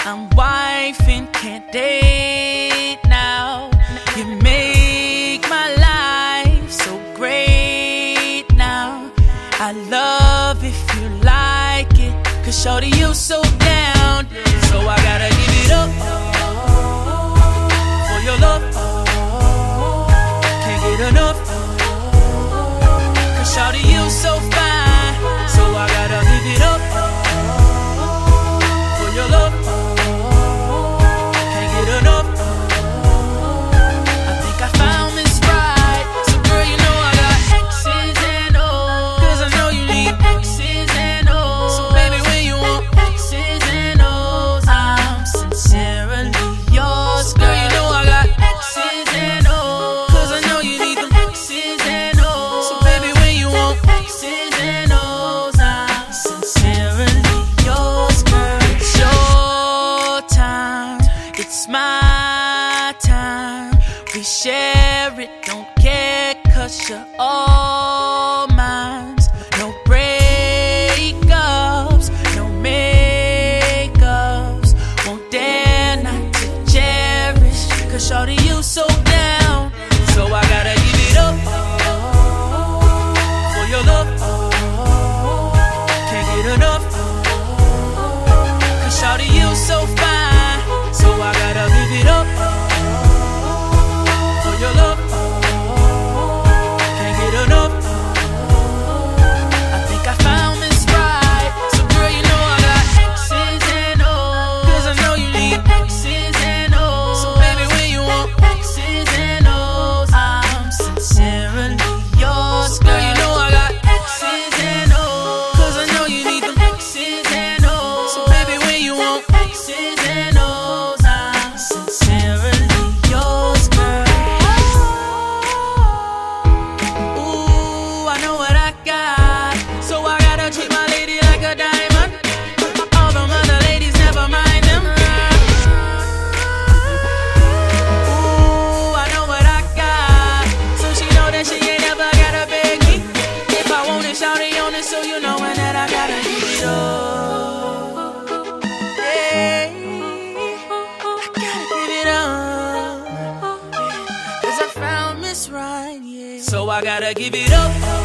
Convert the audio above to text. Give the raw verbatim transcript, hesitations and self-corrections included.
I'm wife and can't date now. You make my life so great now. I love if you like it, cause shorty you so down. So I gotta give it up for your love. Can't get enough, cause shorty you so fine. So I gotta give it up for your love. Can't get enough. I think I found this right. So girl, you know I got X's and O's, cause I know you need X's and O's. So baby, when you want X's and O's, I'm sincerely yours. Girl, you know I got X's and O's, cause I know you need them X's and O's. So baby, when you want X's and O's, I'm sincerely yours. Girl, it's your time, it's my time. We share it, don't care, cause you're all mine. No breakups, no makeups. Won't dare not to cherish, cause shorty you so down. So I gotta give it up for your love. Can't get enough, cause shorty you so fine. So I gotta give it up for your love. Can't get enough. I think I found this right. So girl, you know I got X's and O's, cause I know you need X's and O's. So baby, when you want X's and O's, I'm sincerely yours. Girl, you know I got X's and O's, cause I know you need them X's and O's. So baby, when you want X's and O's, I'm sincerely yours, girl. Ooh, I know what I got, so I gotta treat my lady like a diamond. All them other ladies, never mind them. Ooh, I know what I got, so she know that she ain't never gotta beg me. If I want it, shout it on it, so you know when that I gotta give it up. Yeah, I gotta give it up, cause I found Miss Right, yeah. So I gotta give it up